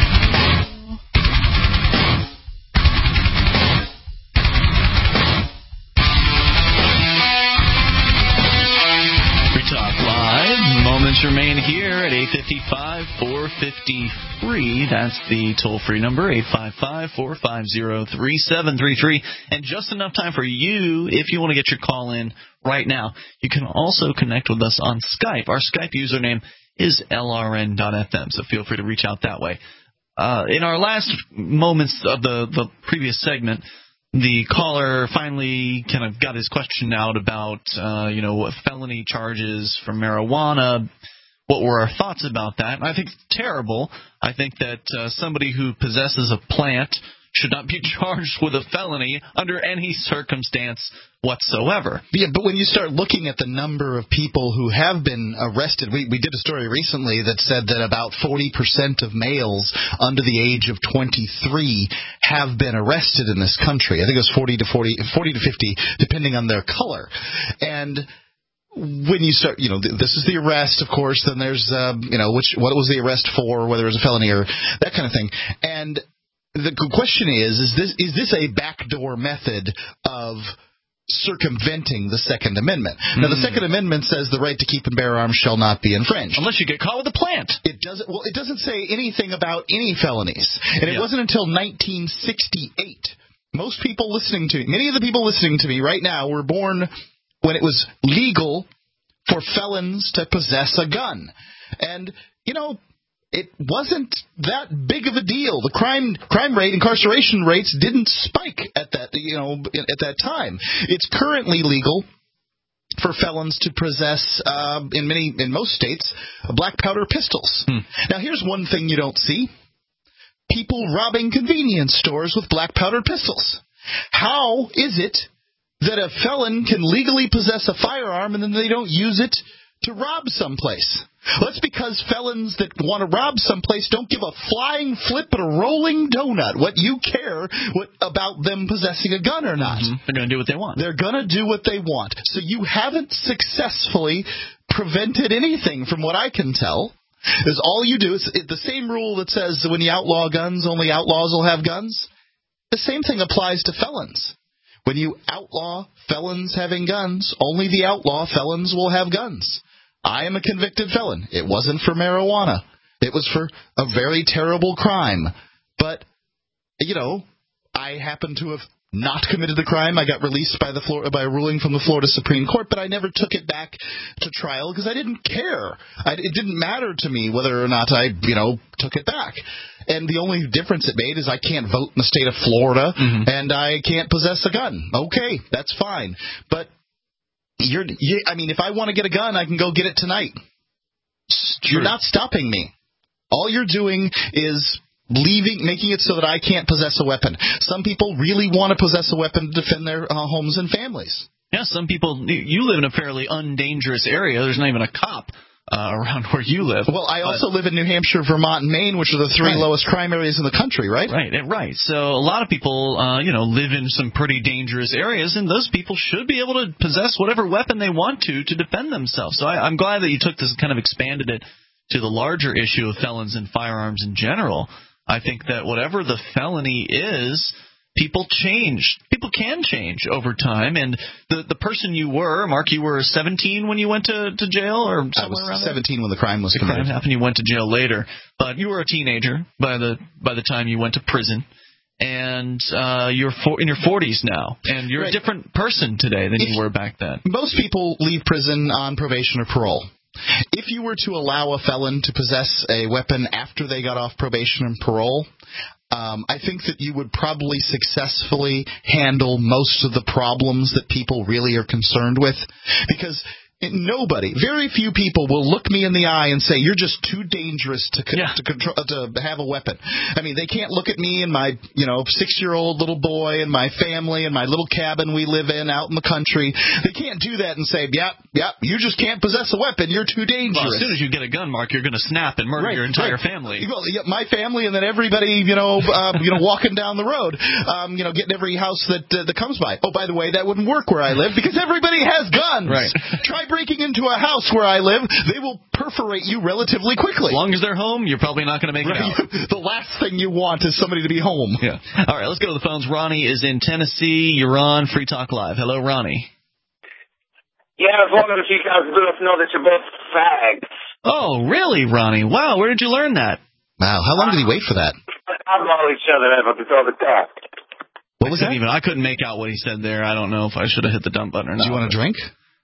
Moments remain here at 855-450-FREE. That's the toll-free number, 855-450-3733. And just enough time for you, if you want to get your call in right now. You can also connect with us on Skype. Our Skype username is LRN.FM, so feel free to reach out that way. In our last moments of the previous segment, the caller finally kind of got his question out about, felony charges for marijuana. What were our thoughts about that? And I think it's terrible. I think that somebody who possesses a plant should not be charged with a felony under any circumstance whatsoever. Yeah, but when you start looking at the number of people who have been arrested, we did a story recently that said that about 40% of males under the age of 23 have been arrested in this country. I think it was 40 to 50, depending on their color. And when you start, this is the arrest, of course, then there's, what was the arrest for, whether it was a felony or that kind of thing. And the question is this a backdoor method of circumventing the Second Amendment? Now, the Second Amendment says the right to keep and bear arms shall not be infringed. Unless you get caught with a plant. It doesn't say anything about any felonies. And it wasn't until 1968. Many of the people listening to me right now were born when it was legal for felons to possess a gun. And, it wasn't that big of a deal. The crime rate, incarceration rates didn't spike at that, at that time. It's currently legal for felons to possess, in most states, black powder pistols. Now, here's one thing you don't see. People robbing convenience stores with black powder pistols. How is it that a felon can legally possess a firearm and then they don't use it to rob someplace? Well, that's because felons that want to rob someplace don't give a flying flip but a rolling donut what you care about them possessing a gun or not. They're going to do what they want. They're going to do what they want. So you haven't successfully prevented anything from what I can tell. Is all you do is the same rule that says when you outlaw guns, only outlaws will have guns. The same thing applies to felons. When you outlaw felons having guns, only the outlaw felons will have guns. I am a convicted felon. It wasn't for marijuana. It was for a very terrible crime. But, you know, I happen to have not committed the crime. I got released by a ruling from the Florida Supreme Court, but I never took it back to trial because I didn't care. It didn't matter to me whether or not I, took it back. And the only difference it made is I can't vote in the state of Florida, and I can't possess a gun. Okay, that's fine. But if I want to get a gun, I can go get it tonight. You're not stopping me. All you're doing is making it so that I can't possess a weapon. Some people really want to possess a weapon to defend their homes and families. Yeah, some people, you live in a fairly undangerous area. There's not even a cop around where you live. Well, I also live in New Hampshire, Vermont, and Maine, which are the three lowest crime areas in the country, right? Right. So a lot of people, live in some pretty dangerous areas, and those people should be able to possess whatever weapon they want to defend themselves. So I'm glad that you took this and kind of expanded it to the larger issue of felons and firearms in general. I think that whatever the felony is, people change. People can change over time. And the person you were, Mark, you were 17 when you went to jail, or somewhere around there? I was 17 when the crime was committed. The crime happened. You went to jail later, but you were a teenager by the time you went to prison. And you're in your 40s now, and you're a different person today than you were back then. Most people leave prison on probation or parole. If you were to allow a felon to possess a weapon after they got off probation and parole, I think that you would probably successfully handle most of the problems that people really are concerned with, because very few people will look me in the eye and say, you're just too dangerous to have a weapon. I mean, they can't look at me and my 6-year-old little boy and my family and my little cabin we live in out in the country. They can't do that and say, yep, you just can't possess a weapon. You're too dangerous. Well, as soon as you get a gun, Mark, you're going to snap and murder your entire family. Well, my family, and then everybody, walking down the road, getting every house that comes by. Oh, by the way, that wouldn't work where I live because everybody has guns. Right. Try breaking into a house where I live, they will perforate you relatively quickly. As long as they're home, you're probably not going to make it out. The last thing you want is somebody to be home. Yeah. All right, let's go to the phones. Ronnie is in Tennessee. You're on Free Talk Live. Hello, Ronnie. Yeah, I was wondering if you guys would let us know that you're both fags. Oh, really, Ronnie? Wow, where did you learn that? Wow, how long did he wait for that? I've known each other ever before the time. What was that? I couldn't make out what he said there. I don't know if I should have hit the dump button or not. Do you want a drink?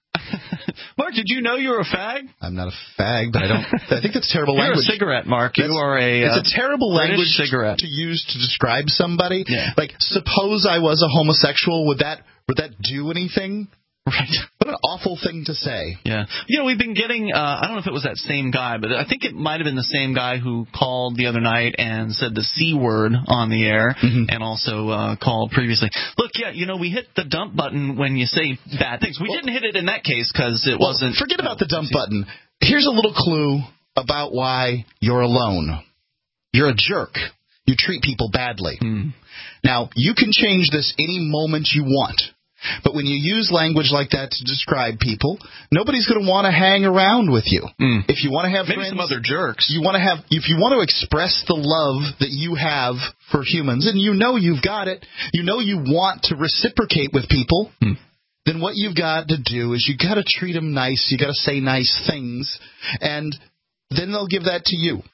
Mark, did you know you were a fag? I'm not a fag, but I think that's terrible language. You're a cigarette, Mark. It's a terrible language cigarette to use to describe somebody. Yeah. Like, suppose I was a homosexual, would that do anything? Right. What an awful thing to say. Yeah. We've been getting, I don't know if it was that same guy, but I think it might have been the same guy who called the other night and said the C word on the air, and also called previously. Look, we hit the dump button when you say bad things. We didn't hit it in that case because it wasn't. Forget about the dump button. Here's a little clue about why you're alone. You're a jerk. You treat people badly. Now, you can change this any moment you want. But when you use language like that to describe people, nobody's going to want to hang around with you. If you want to have maybe friends, some other jerks. If you want to express the love that you have for humans, and you've got it, you want to reciprocate with people, then what you've got to do is you got to treat them nice. You got to say nice things, and then they'll give that to you.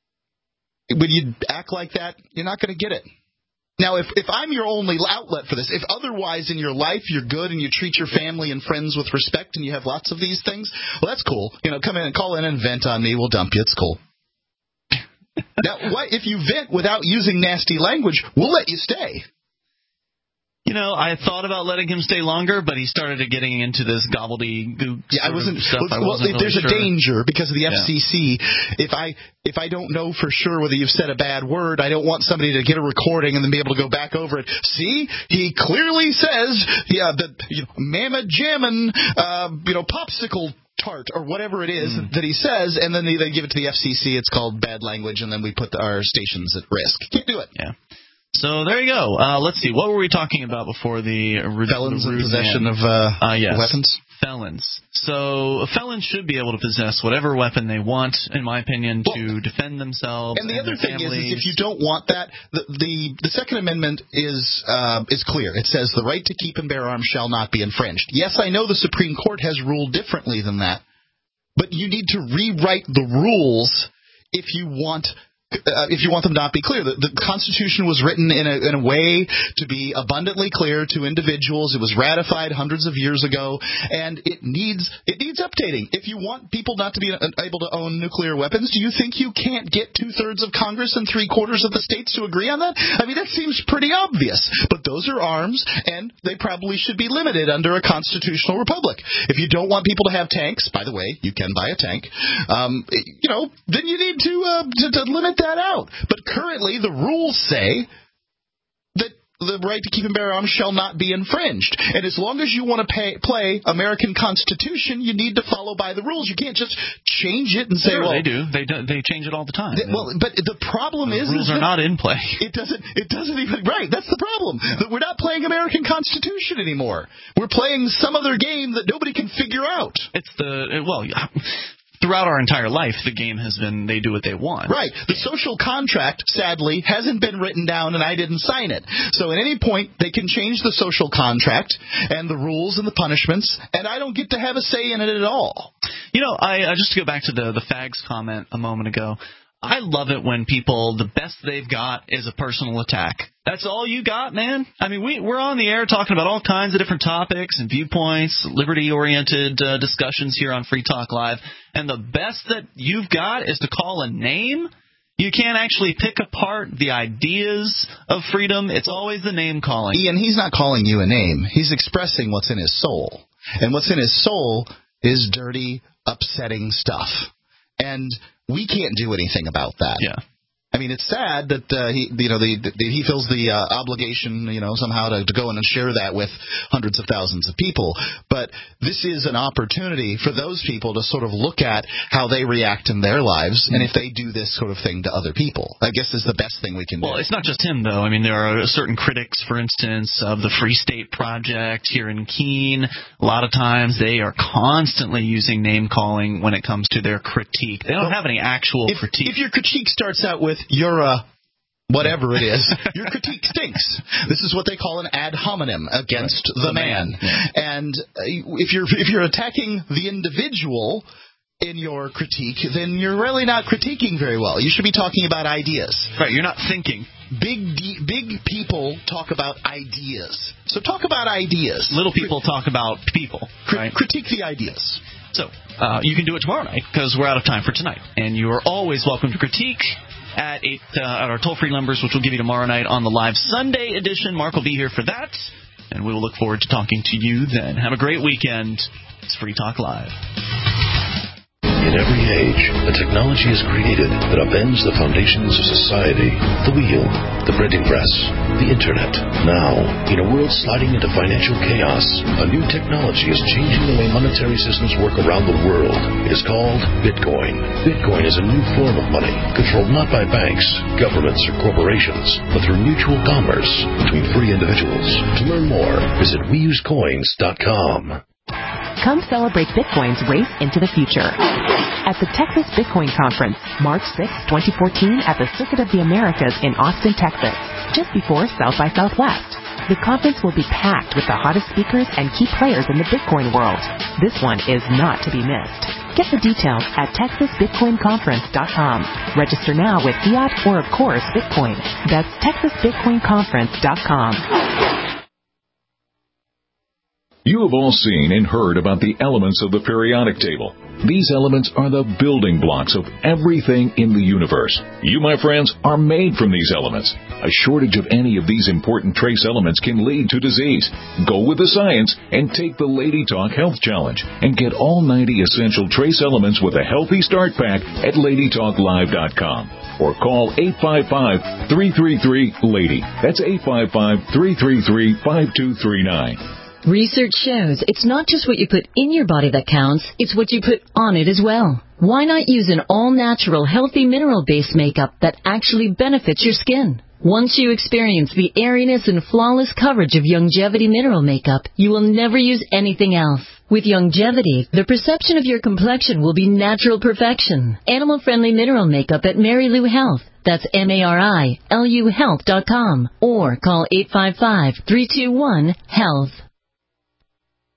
When you act like that, you're not going to get it. Now, if I'm your only outlet for this, if otherwise in your life you're good and you treat your family and friends with respect and you have lots of these things, well, that's cool. Come in and call in and vent on me. We'll dump you. It's cool. Now, if you vent without using nasty language, we'll let you stay. I thought about letting him stay longer, but he started getting into this gobbledygook stuff. There's a danger because of the FCC. If I don't know for sure whether you've said a bad word, I don't want somebody to get a recording and then be able to go back over it. See, he clearly says, mamma jammin', popsicle tart or whatever it is that he says, and then they give it to the FCC. It's called bad language, and then we put our stations at risk. Can't do it. Yeah. So there you go. Let's see. What were we talking about before the felons in possession of weapons? Felons. So a felon should be able to possess whatever weapon they want, in my opinion, to defend themselves. And the other thing is if you don't want that, the Second Amendment is clear. It says the right to keep and bear arms shall not be infringed. Yes, I know the Supreme Court has ruled differently than that, but you need to rewrite the rules if you want them not be clear. The Constitution was written in a way to be abundantly clear to individuals. It was ratified hundreds of years ago, and it needs updating. If you want people not to be able to own nuclear weapons, do you think you can't get 2/3 of Congress and 3/4 of the states to agree on that? I mean, that seems pretty obvious. But those are arms, and they probably should be limited under a constitutional republic. If you don't want people to have tanks, by the way, you can buy a tank, then you need to limit that out. But currently, the rules say that the right to keep and bear arms shall not be infringed. And as long as you want to play American Constitution, you need to follow by the rules. You can't just change it and say, sure, well, they do. They change it all the time. But the problem the is rules are not in play. It doesn't even right. That's the problem. That we're not playing American Constitution anymore. We're playing some other game that nobody can figure out. Throughout our entire life, the game has been they do what they want. Right. The social contract, sadly, hasn't been written down, and I didn't sign it. So at any point, they can change the social contract and the rules and the punishments, and I don't get to have a say in it at all. I just to go back to the fags comment a moment ago, I love it when people, the best they've got is a personal attack. That's all you got, man? I mean, we're on the air talking about all kinds of different topics and viewpoints, liberty-oriented discussions here on Free Talk Live, and the best that you've got is to call a name? You can't actually pick apart the ideas of freedom. It's always the name-calling. Ian, he's not calling you a name. He's expressing what's in his soul. And what's in his soul is dirty, upsetting stuff. And we can't do anything about that. Yeah. I mean, it's sad that he feels the obligation, somehow to go in and share that with hundreds of thousands of people. But this is an opportunity for those people to sort of look at how they react in their lives, and if they do this sort of thing to other people. I guess is the best thing we can do. Well, it's not just him, though. I mean, there are certain critics, for instance, of the Free State Project here in Keene. A lot of times they are constantly using name-calling when it comes to their critique. They don't have any actual critique. If your critique starts out with, you're a whatever it is, your critique stinks. This is what they call an ad hominem against the man. Yeah. And if you're attacking the individual in your critique, then you're really not critiquing very well. You should be talking about ideas. Right, you're not thinking. Big people talk about ideas. So talk about ideas. Little people talk about people. Right? Critique the ideas. So you can do it tomorrow night because we're out of time for tonight. And you are always welcome to critique at our toll-free numbers, which we'll give you tomorrow night on the live Sunday edition. Mark will be here for that, and we will look forward to talking to you then. Have a great weekend. It's Free Talk Live. In every age, a technology is created that upends the foundations of society. The wheel, the printing press, the internet. Now, in a world sliding into financial chaos, a new technology is changing the way monetary systems work around the world. It is called Bitcoin. Bitcoin is a new form of money, controlled not by banks, governments, or corporations, but through mutual commerce between free individuals. To learn more, visit WeUseCoins.com. Come celebrate Bitcoin's race into the future at the Texas Bitcoin Conference, March 6, 2014, at the Circuit of the Americas in Austin, Texas, just before South by Southwest. The conference will be packed with the hottest speakers and key players in the Bitcoin world. This one is not to be missed. Get the details at TexasBitcoinConference.com. Register now with fiat or, of course, Bitcoin. That's TexasBitcoinConference.com. You have all seen and heard about the elements of the periodic table. These elements are the building blocks of everything in the universe. You, my friends, are made from these elements. A shortage of any of these important trace elements can lead to disease. Go with the science and take the Lady Talk Health Challenge and get all 90 essential trace elements with a healthy start pack at LadyTalkLive.com or call 855-333-LADY. That's 855-333-5239. Research shows it's not just what you put in your body that counts, it's what you put on it as well. Why not use an all-natural, healthy mineral-based makeup that actually benefits your skin? Once you experience the airiness and flawless coverage of Youngevity mineral makeup, you will never use anything else. With Youngevity, the perception of your complexion will be natural perfection. Animal-friendly mineral makeup at Mary Lou Health. That's MARILU Health.com or call 855-321-HEALTH.